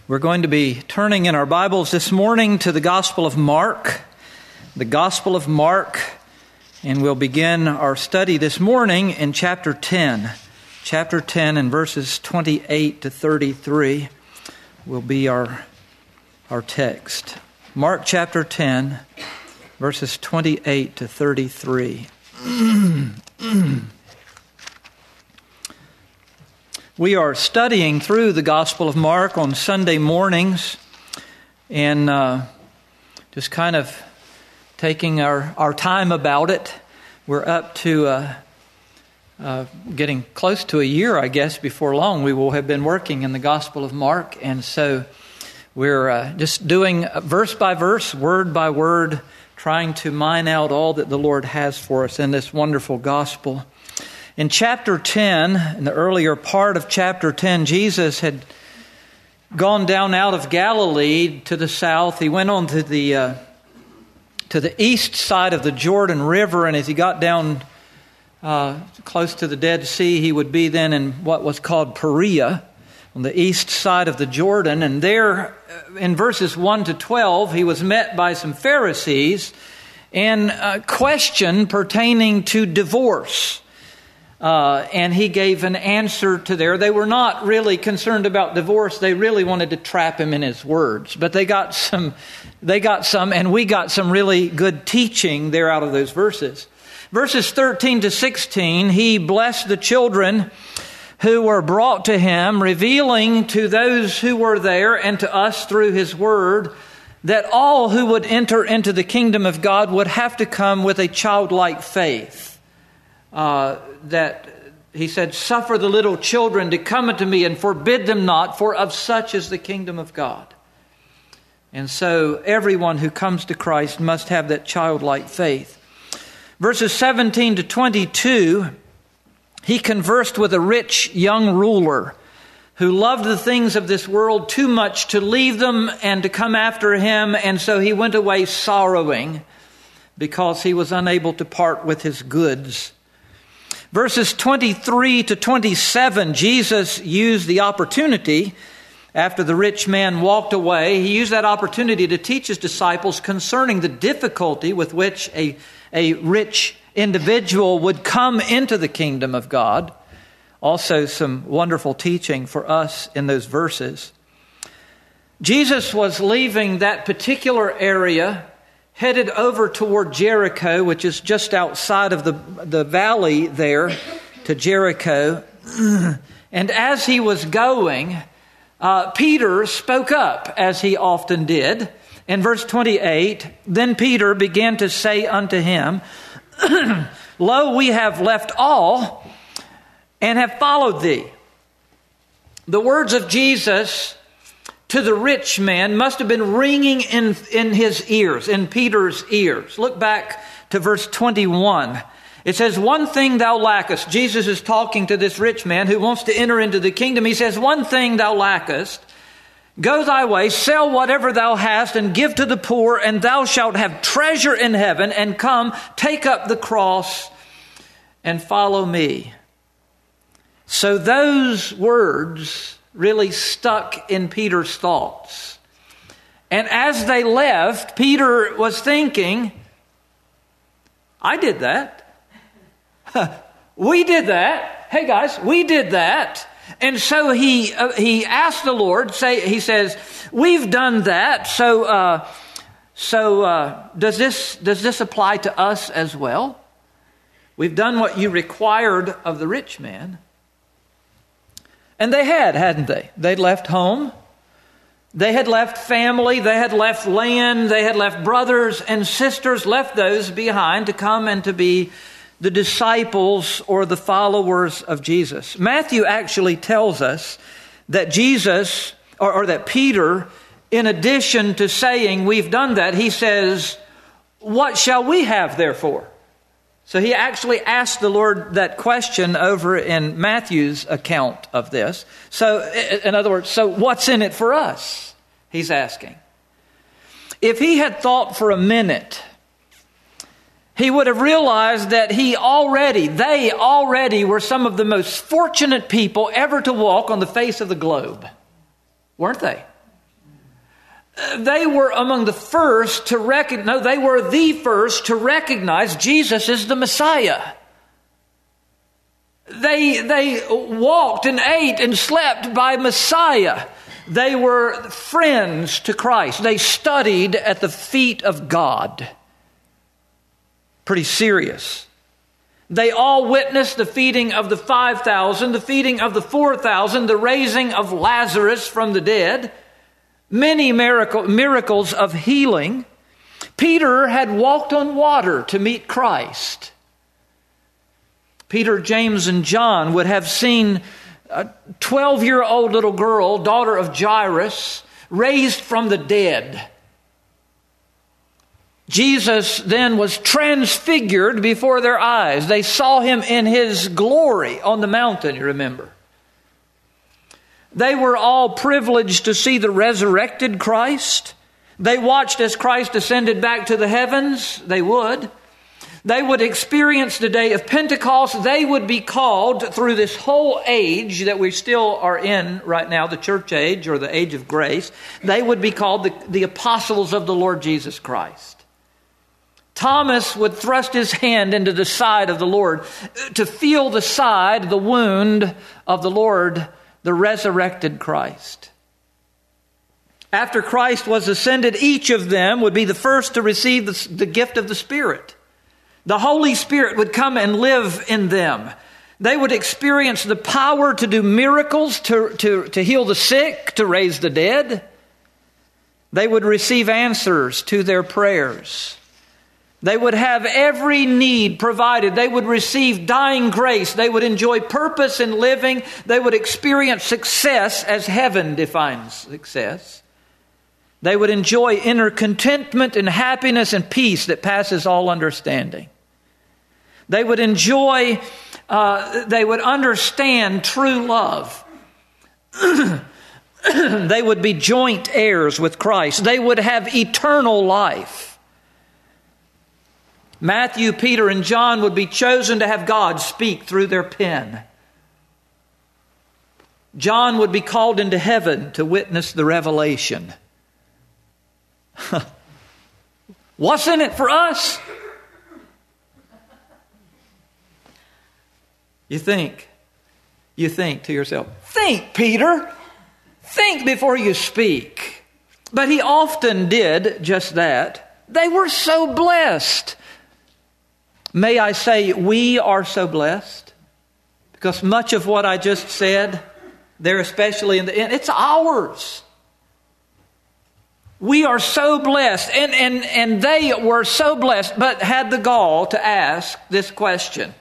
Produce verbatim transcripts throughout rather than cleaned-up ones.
We're going to be turning in our Bibles this morning to the Gospel of Mark, the Gospel of Mark, and we'll begin our study this morning in chapter ten. Chapter ten and verses twenty-eight to thirty-three will be our, our text. Mark chapter ten, verses twenty-eight to thirty-three. We are studying through the Gospel of Mark on Sunday mornings and uh, just kind of taking our, our time about it. We're up to uh, uh, getting close to a year, I guess, before long. We will have been working in the Gospel of Mark, and so we're uh, just doing verse by verse, word by word, trying to mine out all that the Lord has for us in this wonderful Gospel. In chapter ten, in the earlier part of chapter ten, Jesus had gone down out of Galilee to the south. He went on to the uh, to the east side of the Jordan River, and as he got down uh, close to the Dead Sea, he would be then in what was called Perea, on the east side of the Jordan. And there, in verses one to twelve, he was met by some Pharisees and a question pertaining to divorce. Uh, and he gave an answer to there. They were not really concerned about divorce. They really wanted to trap him in his words. But they got some, they got some, and we got some really good teaching there out of those verses. Verses thirteen to sixteen, he blessed the children who were brought to him, revealing to those who were there and to us through his word that all who would enter into the kingdom of God would have to come with a childlike faith. Uh, that he said, suffer the little children to come unto me and forbid them not, for of such is the kingdom of God. And so everyone who comes to Christ must have that childlike faith. Verses seventeen to twenty-two, he conversed with a rich young ruler who loved the things of this world too much to leave them and to come after him. And so he went away sorrowing because he was unable to part with his goods. Verses twenty-three to twenty-seven, Jesus used the opportunity after the rich man walked away. He used that opportunity to teach his disciples concerning the difficulty with which a, a rich individual would come into the kingdom of God. Also some wonderful teaching for us in those verses. Jesus was leaving that particular area, headed over toward Jericho, which is just outside of the, the valley there to Jericho. And as he was going, uh, Peter spoke up, as he often did. In verse twenty-eight, then Peter began to say unto him, Lo, we have left all and have followed thee. The words of Jesus to the rich man must have been ringing in, in his ears, in Peter's ears. Look back to verse twenty-one. It says, one thing thou lackest. Jesus is talking to this rich man who wants to enter into the kingdom. He says, one thing thou lackest. Go thy way, sell whatever thou hast, and give to the poor, and thou shalt have treasure in heaven. And come, take up the cross, and follow me. So those words really stuck in Peter's thoughts. And as they left, Peter was thinking, I did that. We did that. Hey guys, we did that. And so he uh, he asked the Lord, say he says, we've done that. So uh, so uh, does this does this apply to us as well? We've done what you required of the rich man. And they had, hadn't they? They'd left home. They had left family. They had left land. They had left brothers and sisters, left those behind to come and to be the disciples or the followers of Jesus. Matthew actually tells us that Jesus, or, or that Peter, in addition to saying we've done that, he says, what shall we have therefore? So he actually asked the Lord that question over in Matthew's account of this. So, in other words, so what's in it for us? He's asking. If he had thought for a minute, he would have realized that he already, they already were some of the most fortunate people ever to walk on the face of the globe. Weren't they? They were among the first to recognize, no, they were the first to recognize Jesus as the Messiah. They, they walked and ate and slept by Messiah. They were friends to Christ. They studied at the feet of God. Pretty serious. They all witnessed the feeding of the five thousand, the feeding of the four thousand, the raising of Lazarus from the dead, many miracle, miracles of healing. Peter had walked on water to meet Christ. Peter, James, and John would have seen a twelve-year-old little girl, daughter of Jairus, raised from the dead. Jesus then was transfigured before their eyes. They saw him in his glory on the mountain, you remember. They were all privileged to see the resurrected Christ. They watched as Christ ascended back to the heavens. They would. They would experience the day of Pentecost. They would be called through this whole age that we still are in right now, the church age or the age of grace. They would be called the, the apostles of the Lord Jesus Christ. Thomas would thrust his hand into the side of the Lord to feel the side, the wound of the Lord, the resurrected Christ. After Christ was ascended, each of them would be the first to receive the, the gift of the Spirit. The Holy Spirit would come and live in them. They would experience the power to do miracles, to, to, to heal the sick, to raise the dead. They would receive answers to their prayers. They would have every need provided. They would receive dying grace. They would enjoy purpose in living. They would experience success as heaven defines success. They would enjoy inner contentment and happiness and peace that passes all understanding. They would enjoy, uh, they would understand true love. They would be joint heirs with Christ. They would have eternal life. Matthew, Peter, and John would be chosen to have God speak through their pen. John would be called into heaven to witness the revelation. What's in it for us? You think, you think to yourself, think, Peter, think before you speak. But he often did just that. They were so blessed. May I say, we are so blessed, because much of what I just said, there especially in the end, it's ours. We are so blessed, and, and, and they were so blessed, but had the gall to ask this question.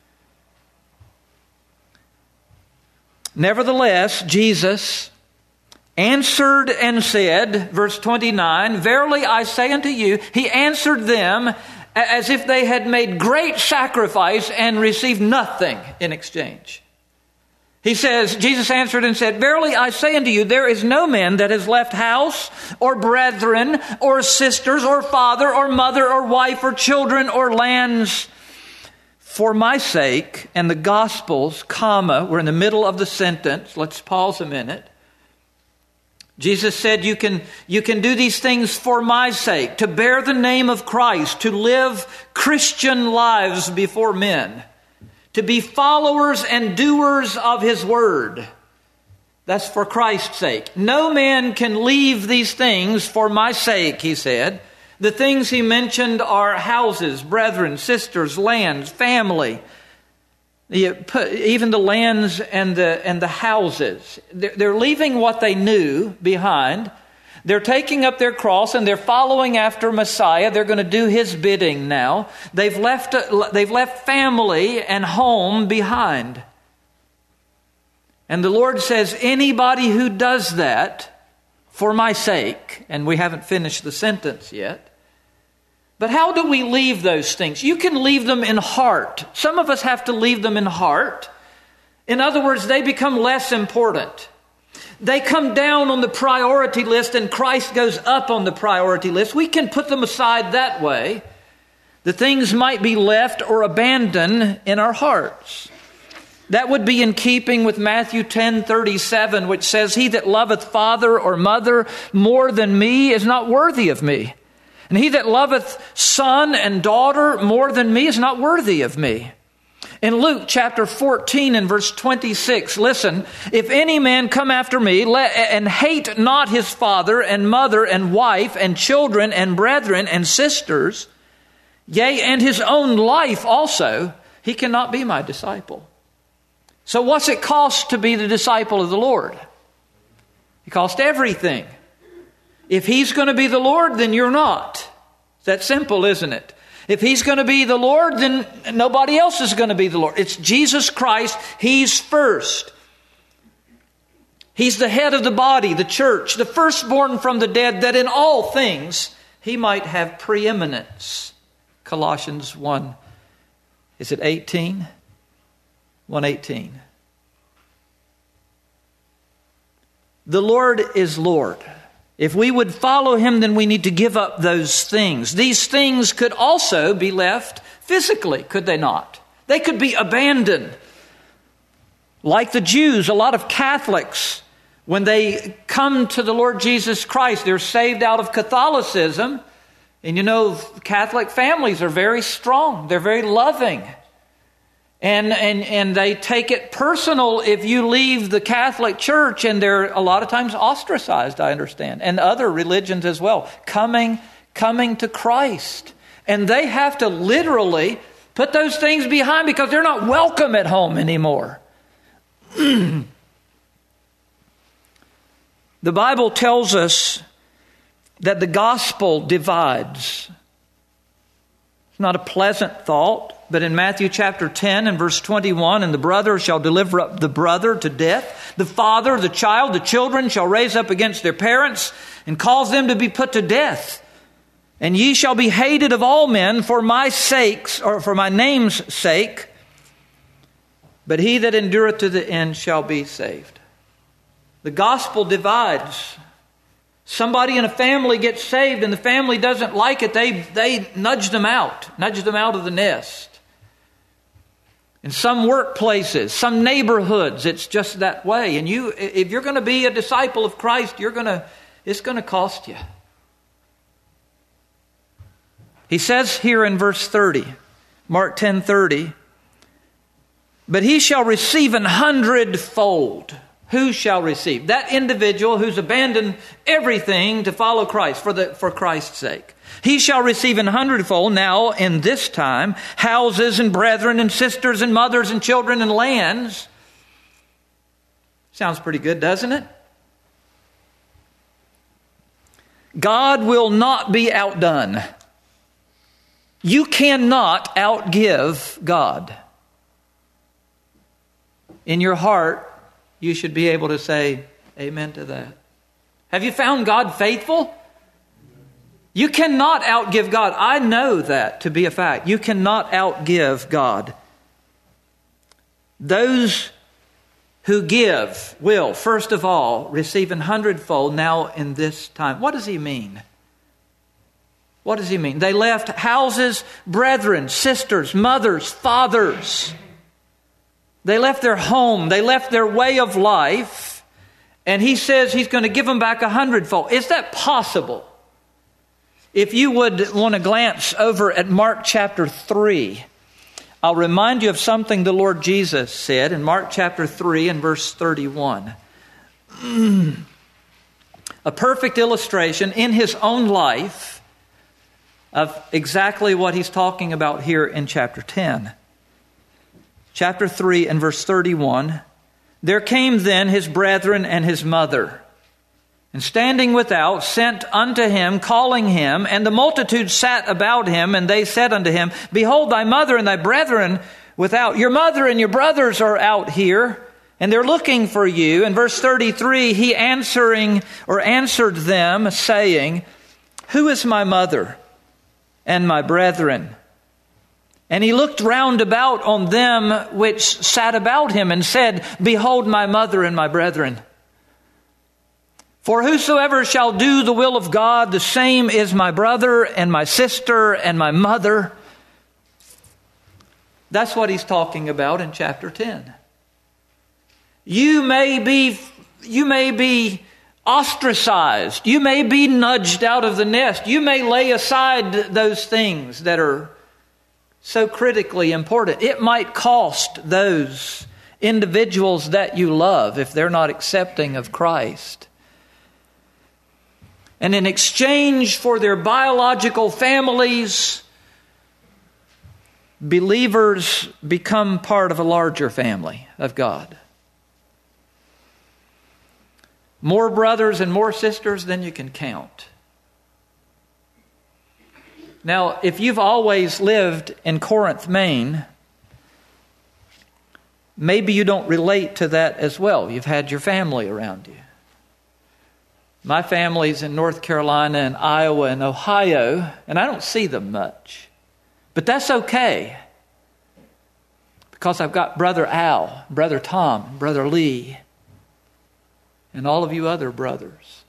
Nevertheless, Jesus answered and said, verse twenty-nine, "Verily I say unto you," he answered them as if they had made great sacrifice and received nothing in exchange. He says, Jesus answered and said, "Verily I say unto you, there is no man that has left house or brethren or sisters or father or mother or wife or children or lands for my sake and the Gospels, comma," we're in the middle of the sentence. Let's pause a minute. Jesus said, you can, you can do these things for my sake, to bear the name of Christ, to live Christian lives before men, to be followers and doers of His word. That's for Christ's sake. No man can leave these things for my sake, he said. The things he mentioned are houses, brethren, sisters, lands, family. Even the lands and the and the houses. They're leaving what they knew behind. They're taking up their cross and they're following after Messiah. They're going to do His bidding now. They've left they've left family and home behind. And the Lord says, anybody who does that for my sake, and we haven't finished the sentence yet. But how do we leave those things? You can leave them in heart. Some of us have to leave them in heart. In other words, they become less important. They come down on the priority list and Christ goes up on the priority list. We can put them aside that way. The things might be left or abandoned in our hearts. That would be in keeping with Matthew ten thirty-seven, which says, "He that loveth father or mother more than me is not worthy of me. And he that loveth son and daughter more than me is not worthy of me." In Luke chapter fourteen and verse twenty-six, listen, "If any man come after me let, and hate not his father and mother and wife and children and brethren and sisters, yea, and his own life also, he cannot be my disciple." So what's it cost to be the disciple of the Lord? It costs everything. If He's going to be the Lord, then you're not. It's that simple, isn't it? If He's going to be the Lord, then nobody else is going to be the Lord. It's Jesus Christ. He's first. He's the head of the body, the church, the firstborn from the dead, that in all things He might have preeminence. Colossians one, is it eighteen? one eighteen. The Lord is Lord. If we would follow Him, then we need to give up those things. These things could also be left physically, could they not? They could be abandoned. Like the Jews, a lot of Catholics, when they come to the Lord Jesus Christ, they're saved out of Catholicism. And you know, Catholic families are very strong. They're very loving. And, and and they take it personal if you leave the Catholic Church, and they're a lot of times ostracized, I understand, and other religions as well, coming, coming to Christ. And they have to literally put those things behind because they're not welcome at home anymore. The Bible tells us that the gospel divides. It's not a pleasant thought. But in Matthew chapter ten and verse twenty-one, "And the brother shall deliver up the brother to death. The father, the child, the children shall raise up against their parents and cause them to be put to death. And ye shall be hated of all men for my sakes, or for my name's sake. But he that endureth to the end shall be saved." The gospel divides. Somebody in a family gets saved and the family doesn't like it. They, they nudge them out, nudge them out of the nest. In some workplaces, some neighborhoods, it's just that way. And you, if you're going to be a disciple of Christ, you're going to, it's going to cost you. He says here in verse thirty, Mark ten thirty, "But he shall receive an hundredfold." Who shall receive? That individual who's abandoned everything to follow Christ for the for Christ's sake. "He shall receive an hundredfold now in this time, houses and brethren and sisters and mothers and children and lands." Sounds pretty good, doesn't it? God will not be outdone. You cannot outgive God. In your heart, you should be able to say amen to that. Have you found God faithful? You cannot outgive God. I know that to be a fact. You cannot outgive God. Those who give will, first of all, receive an hundredfold now in this time. What does he mean? What does he mean? They left houses, brethren, sisters, mothers, fathers. They left their home. They left their way of life. And he says he's going to give them back a hundredfold. Is that possible? If you would want to glance over at Mark chapter three, I'll remind you of something the Lord Jesus said in Mark chapter three and verse thirty-one. A perfect illustration in his own life of exactly what he's talking about here in chapter ten. Chapter three and verse thirty-one. "There came then his brethren and his mother, and standing without, sent unto him, calling him. And the multitude sat about him, and they said unto him, Behold, thy mother and thy brethren without. Your mother and your brothers are out here, and they're looking for you." And verse thirty-three, he answering or answered them, saying, "Who is my mother and my brethren?" And he looked round about on them which sat about him, and said, Behold my mother and my brethren. For whosoever shall do the will of God, the same is my brother and my sister and my mother. That's what he's talking about in chapter ten. You may be, you may be ostracized. You may be nudged out of the nest. You may lay aside those things that are so critically important. It might cost those individuals that you love if they're not accepting of Christ. And in exchange for their biological families, believers become part of a larger family of God. More brothers and more sisters than you can count. Now, if you've always lived in Corinth, Maine, maybe you don't relate to that as well. You've had your family around you. My family's in North Carolina and Iowa and Ohio, and I don't see them much. But that's okay, because I've got Brother Al, Brother Tom, Brother Lee, and all of you other brothers.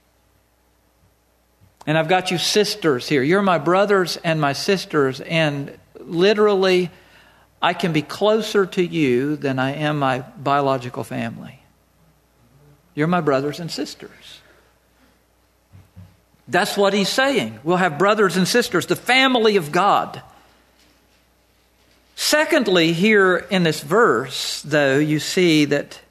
And I've got you sisters here. You're my brothers and my sisters, and literally, I can be closer to you than I am my biological family. You're my brothers and sisters. That's what he's saying. We'll have brothers and sisters, the family of God. Secondly, here in this verse, though, you see that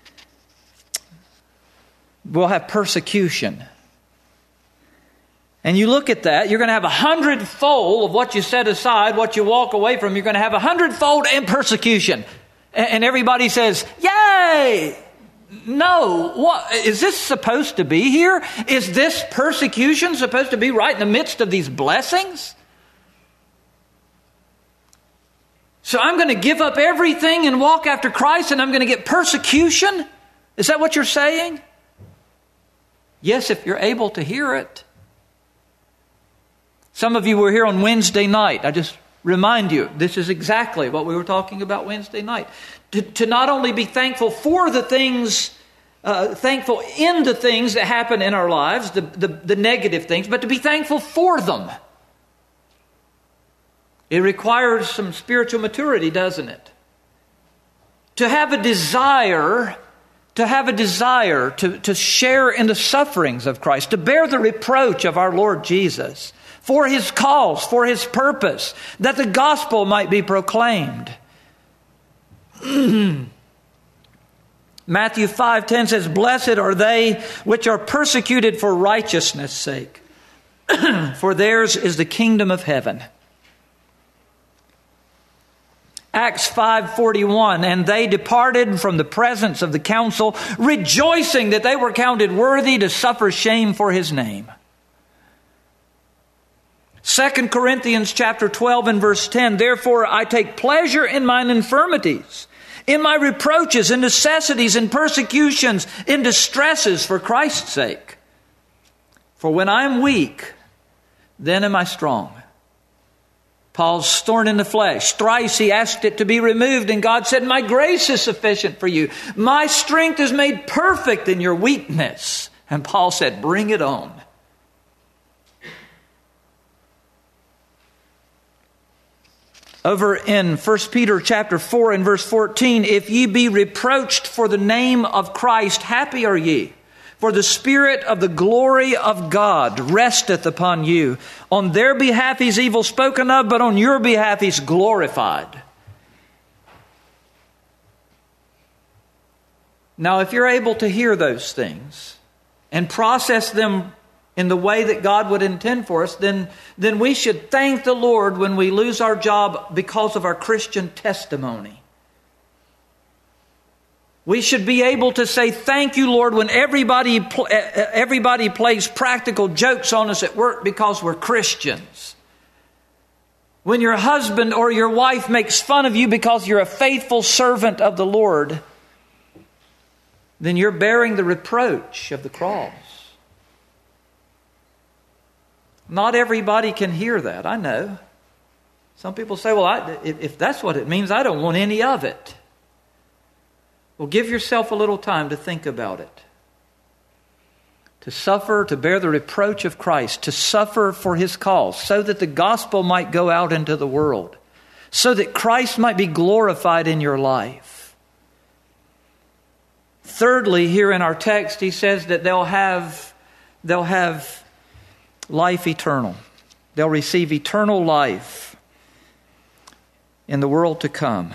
we'll have persecution. And you look at that, you're going to have a hundredfold of what you set aside, what you walk away from. You're going to have a hundredfold in persecution. And everybody says, yay! No, what is this supposed to be here? Is this persecution supposed to be right in the midst of these blessings? So I'm going to give up everything and walk after Christ, and I'm going to get persecution? Is that what you're saying? Yes, if you're able to hear it. Some of you were here on Wednesday night. I just remind you, this is exactly what we were talking about Wednesday night. To, to not only be thankful for the things, uh, thankful in the things that happen in our lives, the, the, the negative things, but to be thankful for them. It requires some spiritual maturity, doesn't it? To have a desire, to have a desire to, to share in the sufferings of Christ, to bear the reproach of our Lord Jesus, for His cause, for His purpose, that the gospel might be proclaimed. Matthew five ten says, "Blessed are they which are persecuted for righteousness' sake, for theirs is the kingdom of heaven." Acts five forty-one, "And they departed from the presence of the council, rejoicing that they were counted worthy to suffer shame for His name." Second Corinthians chapter twelve and verse ten, "Therefore I take pleasure in mine infirmities, in my reproaches, in necessities, in persecutions, in distresses for Christ's sake. For when I am weak, then am I strong." Paul's thorn in the flesh. Thrice he asked it to be removed, and God said, "My grace is sufficient for you. My strength is made perfect in your weakness." And Paul said, "Bring it on." Over in First Peter chapter four and verse fourteen, "If ye be reproached for the name of Christ, happy are ye. For the Spirit of the glory of God resteth upon you. On their behalf he's evil spoken of, but on your behalf he's glorified." Now, if you're able to hear those things and process them in the way that God would intend for us, then, then we should thank the Lord when we lose our job because of our Christian testimony. We should be able to say, "Thank you, Lord," when everybody, everybody plays practical jokes on us at work because we're Christians. When your husband or your wife makes fun of you because you're a faithful servant of the Lord, then you're bearing the reproach of the cross. Not everybody can hear that, I know. Some people say, "Well, I, if, if that's what it means, I don't want any of it." Well, give yourself a little time to think about it. To suffer, to bear the reproach of Christ, to suffer for His cause, so that the gospel might go out into the world, so that Christ might be glorified in your life. Thirdly, here in our text, he says that they'll have, they'll have life eternal. They'll receive eternal life in the world to come.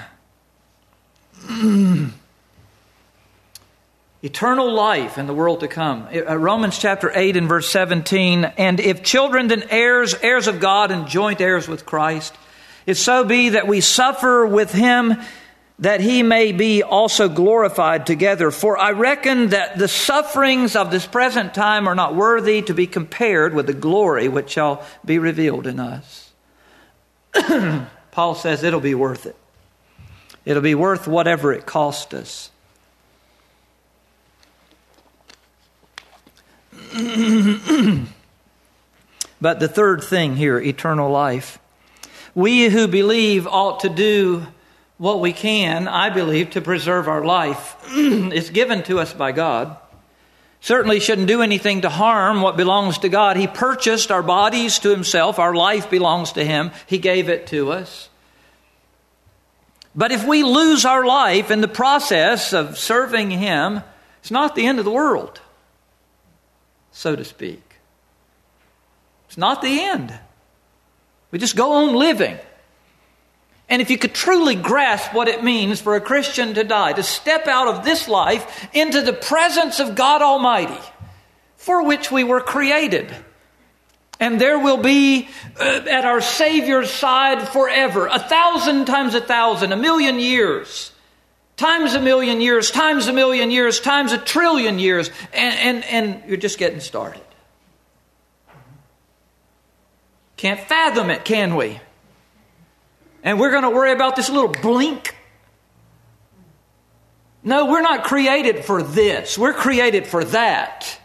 Eternal life in the world to come. Romans chapter eight and verse seventeen, and if children then heirs, heirs of God and joint heirs with Christ, if so be that we suffer with him, that he may be also glorified together. For I reckon that the sufferings of this present time are not worthy to be compared with the glory which shall be revealed in us. Paul says it'll be worth it. It'll be worth whatever it cost us. But the third thing here, eternal life. We who believe ought to do what we can, I believe, to preserve our life. It's given to us by God. Certainly shouldn't do anything to harm what belongs to God. He purchased our bodies to himself. Our life belongs to him. He gave it to us. But if we lose our life in the process of serving him, it's not the end of the world, so to speak. It's not the end. We just go on living. And if you could truly grasp what it means for a Christian to die, to step out of this life into the presence of God Almighty, for which we were created, and there will be uh, at our Savior's side forever, a thousand times a thousand, a million years, times a million years, times a million years, times a trillion years, and, and, and you're just getting started. Can't fathom it, can we? And we're going to worry about this little blink? No, we're not created for this. We're created for that.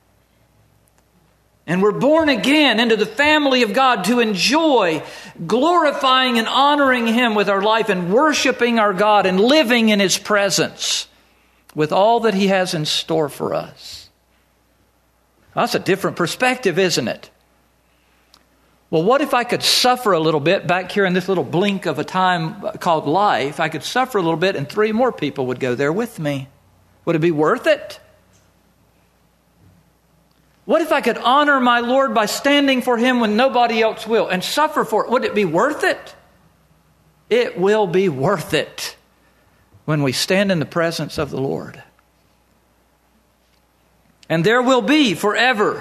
And we're born again into the family of God to enjoy glorifying and honoring him with our life and worshiping our God and living in his presence with all that he has in store for us. That's a different perspective, isn't it? Well, what if I could suffer a little bit back here in this little blink of a time called life? I could suffer a little bit and three more people would go there with me. Would it be worth it? What if I could honor my Lord by standing for him when nobody else will and suffer for it? Would it be worth it? It will be worth it when we stand in the presence of the Lord. And there will be forever.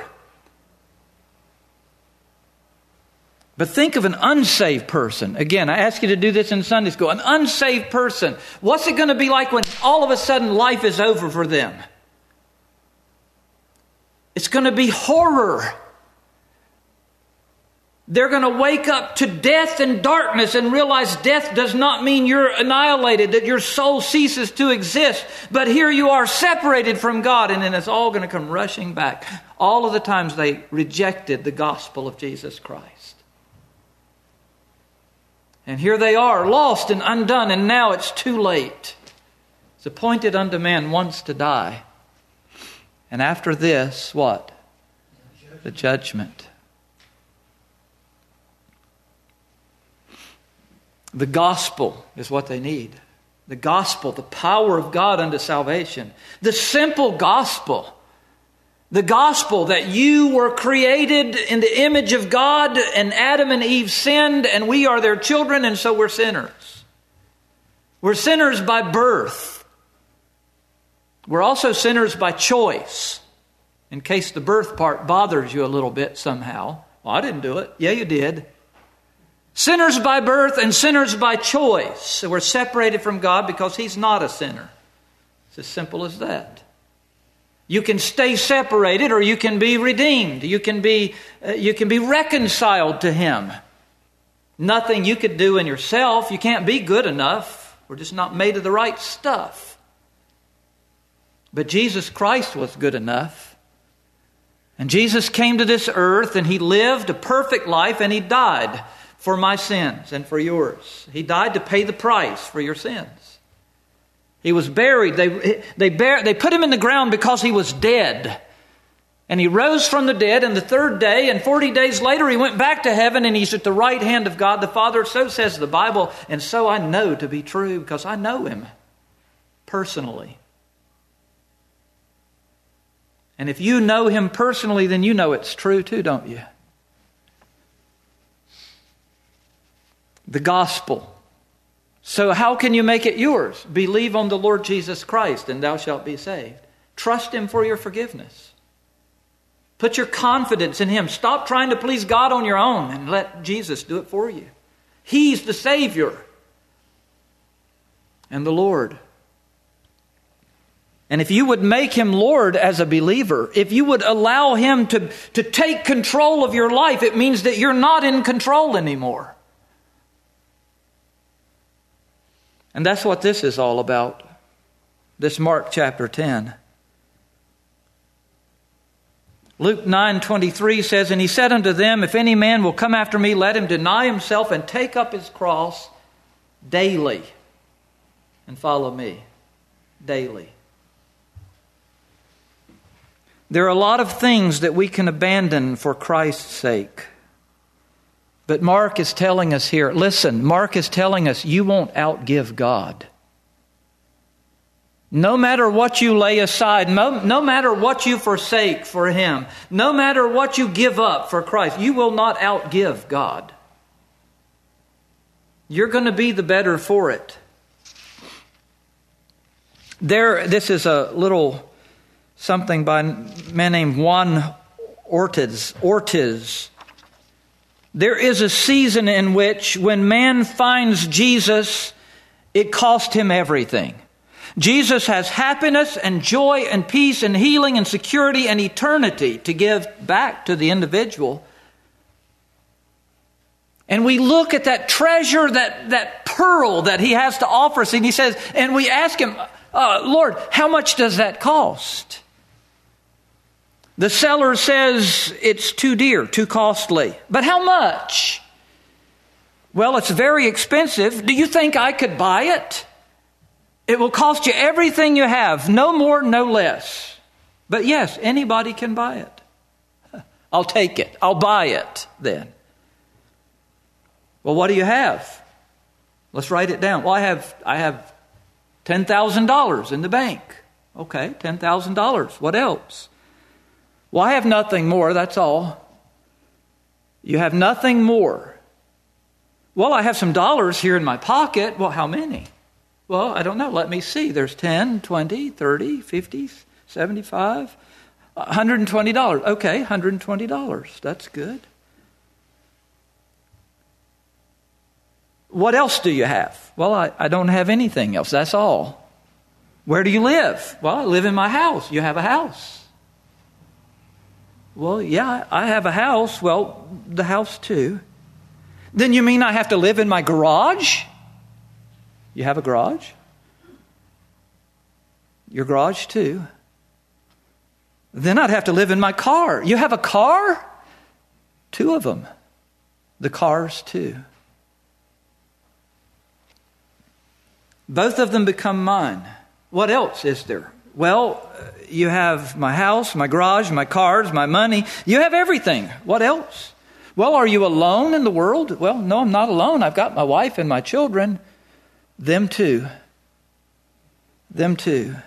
But think of an unsaved person. Again, I ask you to do this in Sunday school. An unsaved person. What's it going to be like when all of a sudden life is over for them? It's going to be horror. They're going to wake up to death and darkness and realize death does not mean you're annihilated, that your soul ceases to exist. But here you are separated from God, and then it's all going to come rushing back. All of the times they rejected the gospel of Jesus Christ. And here they are, lost and undone, and now it's too late. It's appointed unto man once to die. And after this, what? The judgment. The gospel is what they need. The gospel, the power of God unto salvation. The simple gospel. The gospel that you were created in the image of God, and Adam and Eve sinned, and we are their children, and so we're sinners. We're sinners by birth. We're also sinners by choice. In case the birth part bothers you a little bit somehow. Well, I didn't do it. Yeah, you did. Sinners by birth and sinners by choice. So we're separated from God because he's not a sinner. It's as simple as that. You can stay separated, or you can be redeemed. You can be, uh, you can be reconciled to him. Nothing you could do in yourself. You can't be good enough. We're just not made of the right stuff. But Jesus Christ was good enough. And Jesus came to this earth, and he lived a perfect life, and he died for my sins and for yours. He died to pay the price for your sins. He was buried. They, they, bear, they put him in the ground because he was dead. And he rose from the dead on the third day, and forty days later he went back to heaven, and he's at the right hand of God the Father. So says the Bible, and so I know to be true because I know him personally. And if you know Him personally, then you know it's true too, don't you? The gospel. So how can you make it yours? Believe on the Lord Jesus Christ and thou shalt be saved. Trust Him for your forgiveness. Put your confidence in Him. Stop trying to please God on your own and let Jesus do it for you. He's the Savior and the Lord. And if you would make Him Lord as a believer, if you would allow Him to, to take control of your life, it means that you're not in control anymore. And that's what this is all about. This Mark chapter ten. Luke nine twenty-three says, and He said unto them, if any man will come after me, let him deny himself and take up his cross daily and follow me. Daily. There are a lot of things that we can abandon for Christ's sake. But Mark is telling us here, listen, Mark is telling us you won't outgive God. No matter what you lay aside, no, no matter what you forsake for Him, no matter what you give up for Christ, you will not outgive God. You're going to be the better for it. There, this is a little something by a man named Juan Ortiz. Ortiz. There is a season in which when man finds Jesus, it cost him everything. Jesus has happiness and joy and peace and healing and security and eternity to give back to the individual. And we look at that treasure, that, that pearl that He has to offer us, and He says, and we ask Him, uh, Lord, how much does that cost? The seller says it's too dear, too costly. But how much? Well, it's very expensive. Do you think I could buy it? It will cost you everything you have, no more, no less. But yes, anybody can buy it. I'll take it. I'll buy it then. Well, what do you have? Let's write it down. Well, I have I have ten thousand dollars in the bank. Okay, ten thousand dollars. What else? Well, I have nothing more, that's all. You have nothing more. Well, I have some dollars here in my pocket. Well, how many? Well, I don't know. Let me see. There's ten, twenty, thirty, fifty, seventy-five, one hundred twenty dollars. Okay, one hundred twenty dollars. That's good. What else do you have? Well, I, I don't have anything else. That's all. Where do you live? Well, I live in my house. You have a house. Well, yeah, I have a house. Well, the house too. Then you mean I have to live in my garage? You have a garage? Your garage too. Then I'd have to live in my car. You have a car? Two of them. The cars too. Both of them become mine. What else is there? Well, you have my house, my garage, my cars, my money. You have everything. What else? Well, are you alone in the world? Well, no, I'm not alone. I've got my wife and my children. Them too. Them too.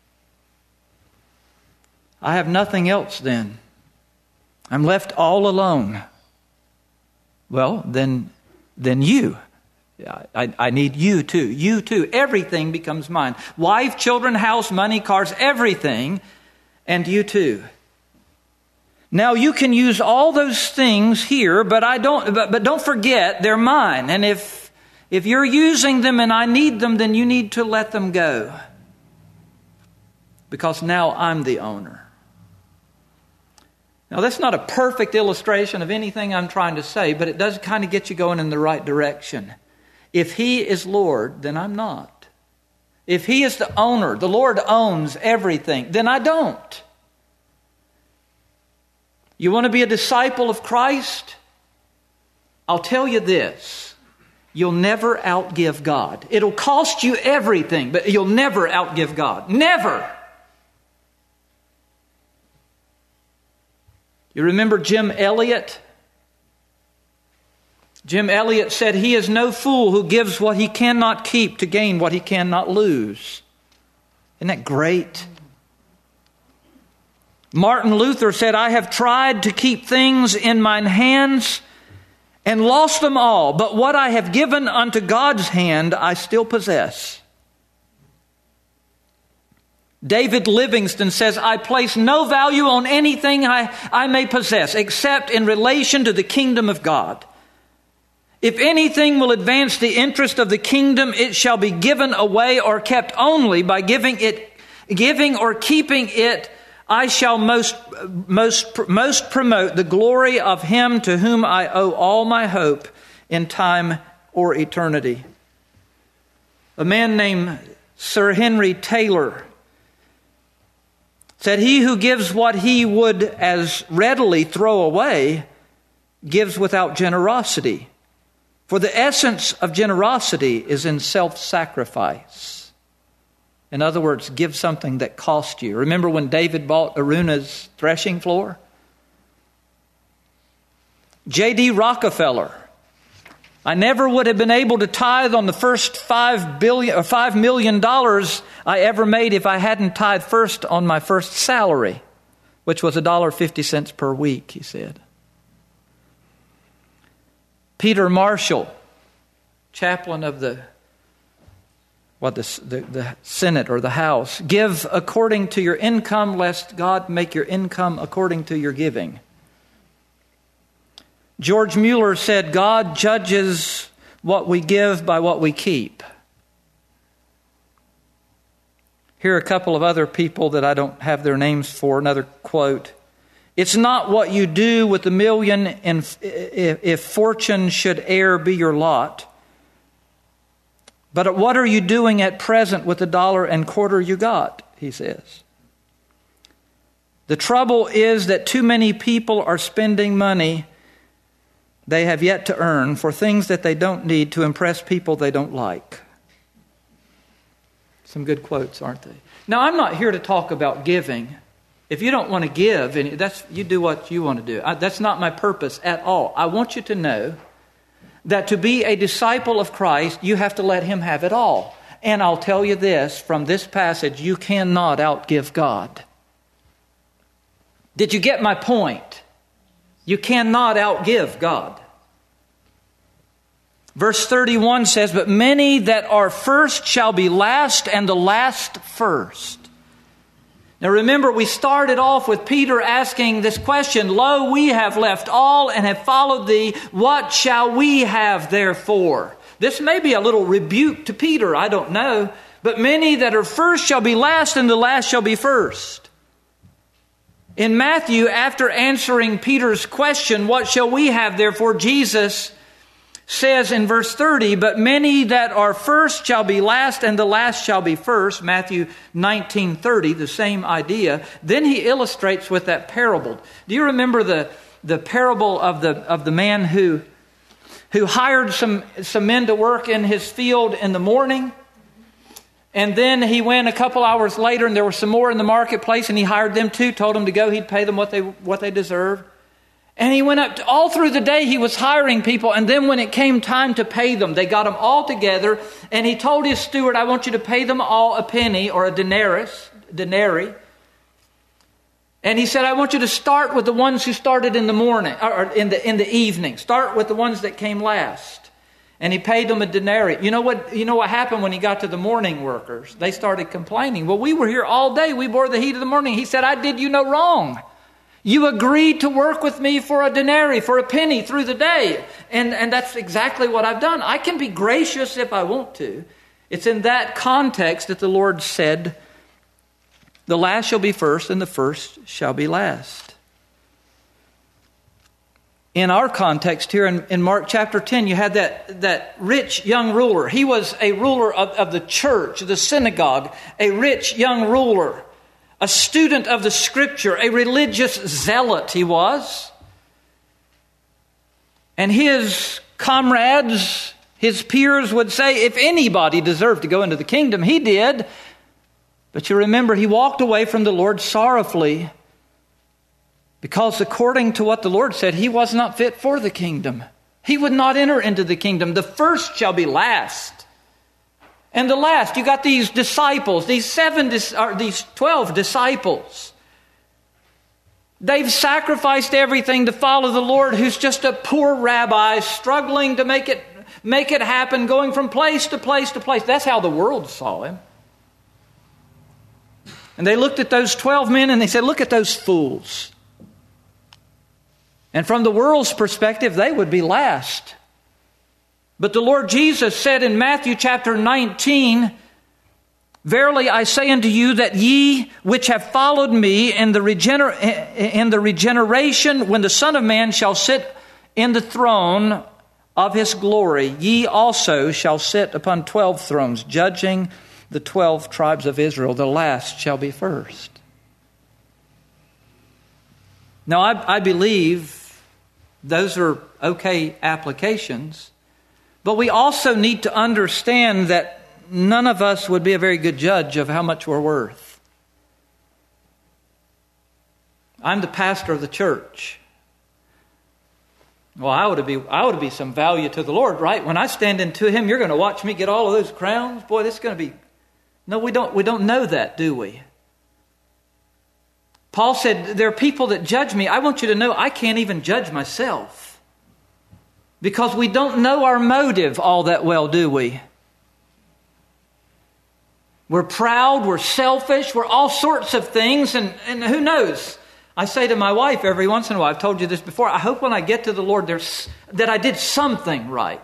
I have nothing else then. I'm left all alone. Well, then, then you. I, I need you too. You too. Everything becomes mine. Wife, children, house, money, cars, everything. And you too. Now you can use all those things here, but I don't. But, but don't forget they're mine. And if if you're using them and I need them, then you need to let them go, because now I'm the owner. Now that's not a perfect illustration of anything I'm trying to say, but it does kind of get you going in the right direction. If He is Lord, then I'm not. If He is the owner, the Lord owns everything, then I don't. You want to be a disciple of Christ? I'll tell you this. You'll never outgive God. It'll cost you everything, but you'll never outgive God. Never. You remember Jim Elliot? Jim Elliot said, "He is no fool who gives what he cannot keep to gain what he cannot lose." Isn't that great? Martin Luther said, I have tried to keep things in mine hands and lost them all, but what I have given unto God's hand I still possess. David Livingston says, I place no value on anything I, I may possess except in relation to the kingdom of God. If anything will advance the interest of the kingdom, it shall be given away or kept only by giving it, giving or keeping it. I shall most, most, most promote the glory of him to whom I owe all my hope in time or eternity. A man named Sir Henry Taylor said, he who gives what he would as readily throw away gives without generosity. For the essence of generosity is in self-sacrifice. In other words, give something that cost you. Remember when David bought Araunah's threshing floor? J D Rockefeller. I never would have been able to tithe on the first five billion or five million dollars I ever made if I hadn't tithed first on my first salary, which was a dollar fifty cents per week, he said. Peter Marshall, chaplain of the what the, the, the Senate or the House, give according to your income, lest God make your income according to your giving. George Mueller said, God judges what we give by what we keep. Here are a couple of other people that I don't have their names for. Another quote. It's not what you do with the million if, if fortune should e'er be your lot. But what are you doing at present with the dollar and quarter you got, he says. The trouble is that too many people are spending money they have yet to earn for things that they don't need to impress people they don't like. Some good quotes, aren't they? Now, I'm not here to talk about giving. If you don't want to give, and that's you do what you want to do. I, that's not my purpose at all. I want you to know that to be a disciple of Christ, you have to let him have it all. And I'll tell you this, from this passage, you cannot outgive God. Did you get my point? You cannot outgive God. Verse thirty-one says, but many that are first shall be last, and the last first. Now remember, we started off with Peter asking this question, lo, we have left all and have followed thee. What shall we have therefore? This may be a little rebuke to Peter, I don't know. But many that are first shall be last, and the last shall be first. In Matthew, after answering Peter's question, what shall we have therefore, Jesus says in verse thirty, but many that are first shall be last, and the last shall be first. Matthew nineteen thirty, the same idea. Then he illustrates with that parable. Do you remember the, the parable of the of the man who who hired some, some men to work in his field in the morning? And then he went a couple hours later, and there were some more in the marketplace, and he hired them too, told them to go, he'd pay them what they what they deserved. And he went up to, all through the day he was hiring people, and then when it came time to pay them, they got them all together, and he told his steward, I want you to pay them all a penny or a denarius, denarii. And he said, I want you to start with the ones who started in the morning, or in the in the evening. Start with the ones that came last. And he paid them a denarii. You know what, you know what happened when he got to the morning workers? They started complaining. Well, we were here all day. We bore the heat of the morning. He said, I did you no wrong. You agreed to work with me for a denarii, for a penny through the day. And, and that's exactly what I've done. I can be gracious if I want to. It's in that context that the Lord said, the last shall be first and the first shall be last. In our context here in, in Mark chapter ten, you had that, that rich young ruler. He was a ruler of, of the church, the synagogue, a rich young ruler. A student of the Scripture, a religious zealot he was. And his comrades, his peers would say, if anybody deserved to go into the kingdom, he did. But you remember, he walked away from the Lord sorrowfully because according to what the Lord said, he was not fit for the kingdom. He would not enter into the kingdom. The first shall be last. And the last, you got these disciples, these seven, or these twelve disciples. They've sacrificed everything to follow the Lord, who's just a poor rabbi struggling to make it, make it happen, going from place to place to place. That's how the world saw him. And they looked at those twelve men and they said, look at those fools. And from the world's perspective, they would be last. But the Lord Jesus said in Matthew chapter nineteen, verily I say unto you that ye which have followed me in the, regener- in the regeneration, when the Son of Man shall sit in the throne of his glory, ye also shall sit upon twelve thrones, judging the twelve tribes of Israel. The last shall be first. Now, I, I believe those are okay applications, but we also need to understand that none of us would be a very good judge of how much we're worth. I'm the pastor of the church. Well, I ought to be, I ought to be some value to the Lord, right? When I stand into Him, you're going to watch me get all of those crowns. Boy, this is going to be... No, we don't, we don't know that, do we? Paul said, there are people that judge me. I want you to know I can't even judge myself. Because we don't know our motive all that well, do we? We're proud, we're selfish, we're all sorts of things, and, and who knows? I say to my wife every once in a while, I've told you this before, I hope when I get to the Lord there's, that I did something right.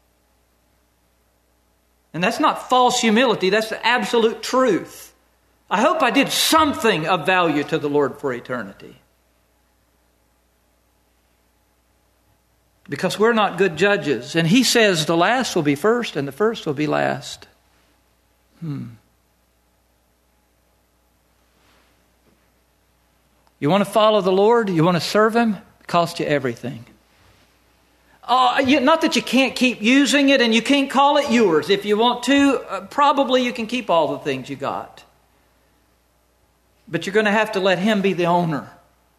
And that's not false humility, that's the absolute truth. I hope I did something of value to the Lord for eternity. Because we're not good judges. And He says the last will be first and the first will be last. Hmm. You want to follow the Lord? You want to serve Him? It costs you everything. Uh, you, not that you can't keep using it and you can't call it yours. If you want to, uh, probably you can keep all the things you got. But you're going to have to let Him be the owner.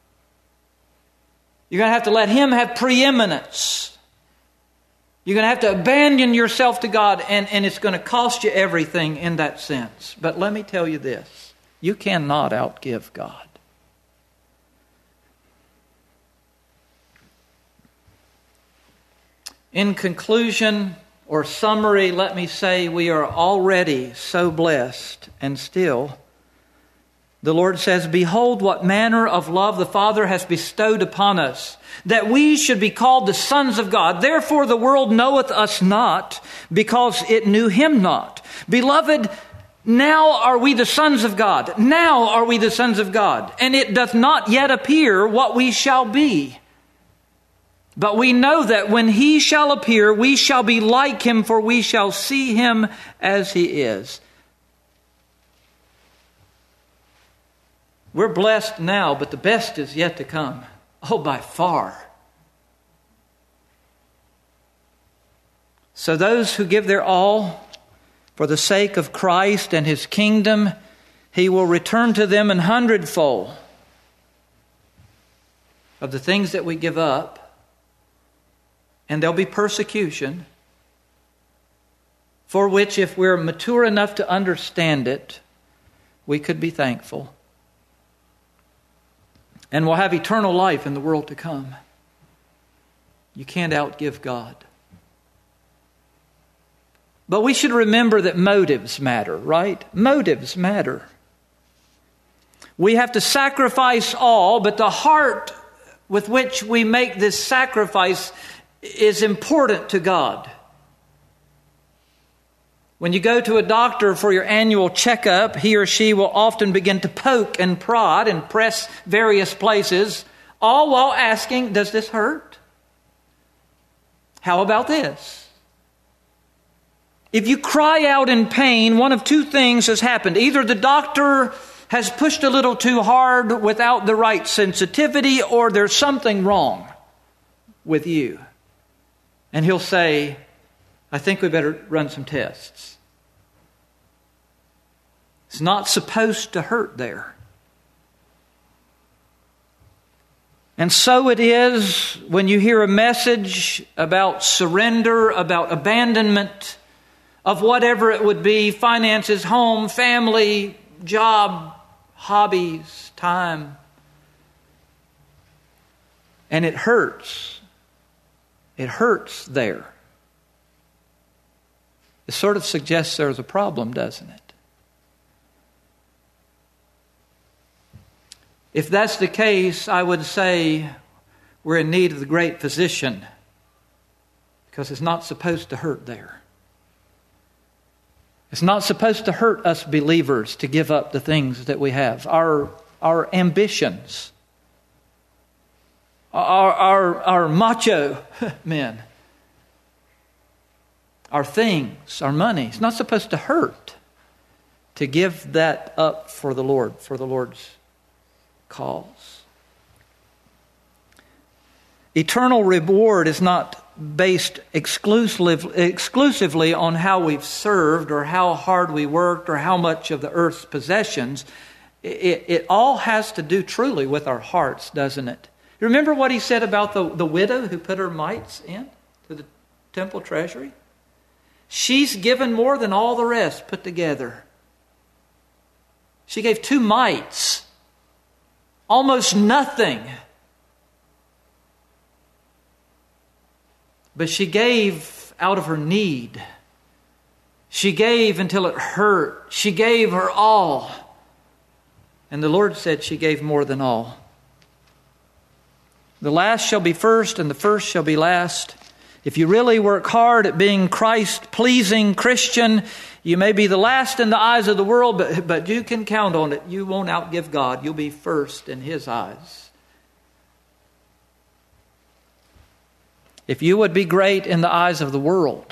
You're going to have to let Him have preeminence. You're going to have to abandon yourself to God, and, and it's going to cost you everything in that sense. But let me tell you this. You cannot outgive God. In conclusion or summary, let me say we are already so blessed, and still the Lord says, behold what manner of love the Father has bestowed upon us, that we should be called the sons of God. Therefore the world knoweth us not, because it knew Him not. Beloved, now are we the sons of God. Now are we the sons of God. And it doth not yet appear what we shall be. But we know that when He shall appear, we shall be like Him, for we shall see Him as He is. We're blessed now, but the best is yet to come. Oh, by far. So those who give their all for the sake of Christ and His kingdom, He will return to them an hundredfold of the things that we give up. And there'll be persecution, for which, if we're mature enough to understand it, we could be thankful. And we'll have eternal life in the world to come. You can't outgive God. But we should remember that motives matter, right? Motives matter. We have to sacrifice all, but the heart with which we make this sacrifice is important to God. When you go to a doctor for your annual checkup, he or she will often begin to poke and prod and press various places, all while asking, does this hurt? How about this? If you cry out in pain, one of two things has happened. Either the doctor has pushed a little too hard without the right sensitivity, or there's something wrong with you. And he'll say, I think we better run some tests. It's not supposed to hurt there. And so it is when you hear a message about surrender, about abandonment of whatever it would be, finances, home, family, job, hobbies, time. And it hurts. It hurts there. It sort of suggests there's a problem, doesn't it? If that's the case, I would say we're in need of the great physician, because it's not supposed to hurt there. It's not supposed to hurt us believers to give up the things that we have, our, our ambitions, our, our, our macho men, our things, our money. It's not supposed to hurt to give that up for the Lord, for the Lord's cause. Eternal reward is not based exclusively, exclusively on how we've served or how hard we worked or how much of the earth's possessions. It, it all has to do truly with our hearts, doesn't it? You remember what he said about the, the widow who put her mites in to the temple treasury? She's given more than all the rest put together. She gave two mites. Almost nothing. But she gave out of her need. She gave until it hurt. She gave her all. And the Lord said she gave more than all. The last shall be first, and the first shall be last. If you really work hard at being Christ-pleasing Christian, you may be the last in the eyes of the world, but, but you can count on it. You won't outgive God. You'll be first in His eyes. If you would be great in the eyes of the world,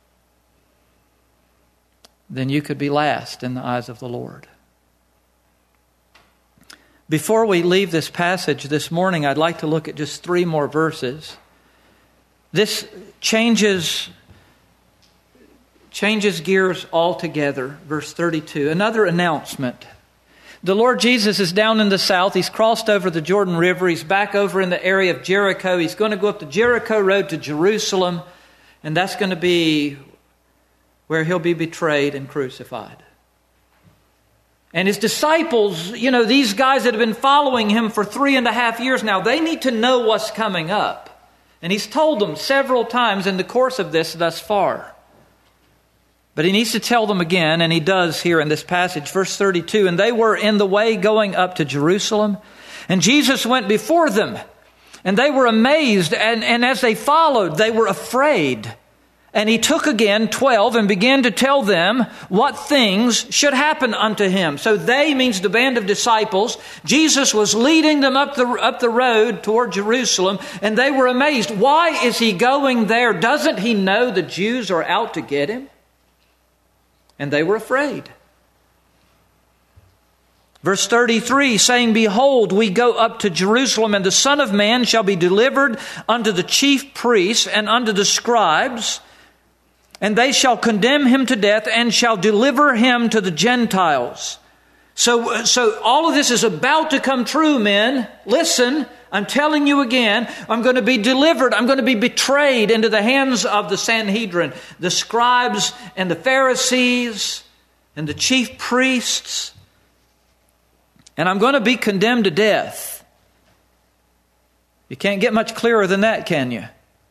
then you could be last in the eyes of the Lord. Before we leave this passage this morning, I'd like to look at just three more verses. This changes, changes gears altogether. Verse thirty-two, another announcement. The Lord Jesus is down in the south. He's crossed over the Jordan River. He's back over in the area of Jericho. He's going to go up the Jericho road to Jerusalem. And that's going to be where he'll be betrayed and crucified. And his disciples, you know, these guys that have been following him for three and a half years now, they need to know what's coming up. And he's told them several times in the course of this thus far. But he needs to tell them again, and he does here in this passage. Verse thirty-two, and they were in the way going up to Jerusalem, and Jesus went before them. And they were amazed, and, and as they followed, they were afraid. And he took again twelve and began to tell them what things should happen unto him. So they means the band of disciples. Jesus was leading them up the, up the road toward Jerusalem, and they were amazed. Why is he going there? Doesn't he know the Jews are out to get him? And they were afraid. Verse thirty-three, saying, behold, we go up to Jerusalem, and the Son of Man shall be delivered unto the chief priests and unto the scribes, and they shall condemn him to death and shall deliver him to the Gentiles. So, so all of this is about to come true, men. Listen, I'm telling you again, I'm going to be delivered. I'm going to be betrayed into the hands of the Sanhedrin, the scribes and the Pharisees and the chief priests. And I'm going to be condemned to death. You can't get much clearer than that, can you?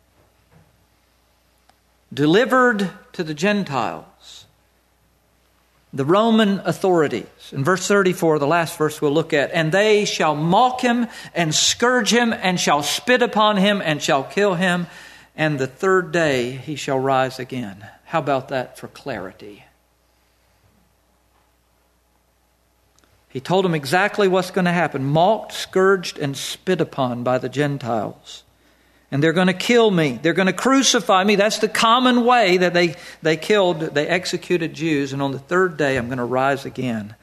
Delivered to the Gentiles, the Roman authorities. In verse thirty-four, the last verse we'll look at, and they shall mock him and scourge him and shall spit upon him and shall kill him, and the third day he shall rise again. How about that for clarity? He told them exactly what's going to happen. Mocked, scourged, and spit upon by the Gentiles. And they're going to kill me. They're going to crucify me. That's the common way that they, they killed, they executed Jews. And on the third day, I'm going to rise again.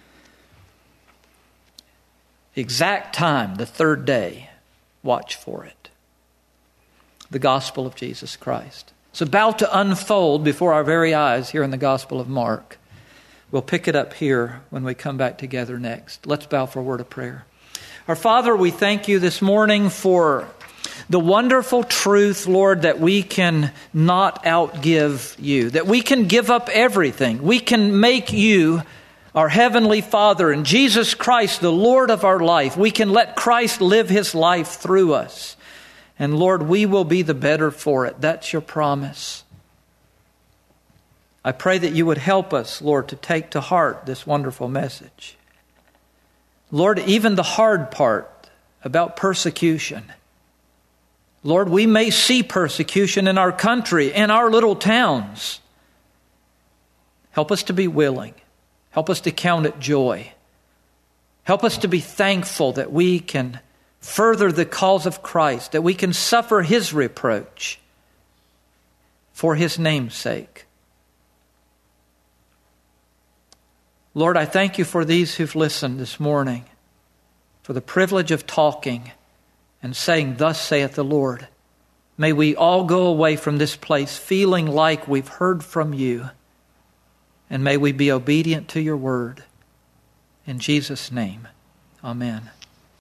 Exact time, the third day. Watch for it. The gospel of Jesus Christ. It's about to unfold before our very eyes here in the Gospel of Mark. We'll pick it up here when we come back together next. Let's bow for a word of prayer. Our Father, we thank you this morning for the wonderful truth, Lord, that we can not outgive you, that we can give up everything. We can make you our Heavenly Father and Jesus Christ, the Lord of our life. We can let Christ live His life through us. And Lord, we will be the better for it. That's your promise. I pray that you would help us, Lord, to take to heart this wonderful message. Lord, even the hard part about persecution. Lord, we may see persecution in our country, in our little towns. Help us to be willing. Help us to count it joy. Help us to be thankful that we can further the cause of Christ, that we can suffer His reproach for His name's sake. Lord, I thank you for these who've listened this morning, for the privilege of talking and saying, "Thus saith the Lord." May we all go away from this place feeling like we've heard from you, and may we be obedient to your word. In Jesus' name, amen.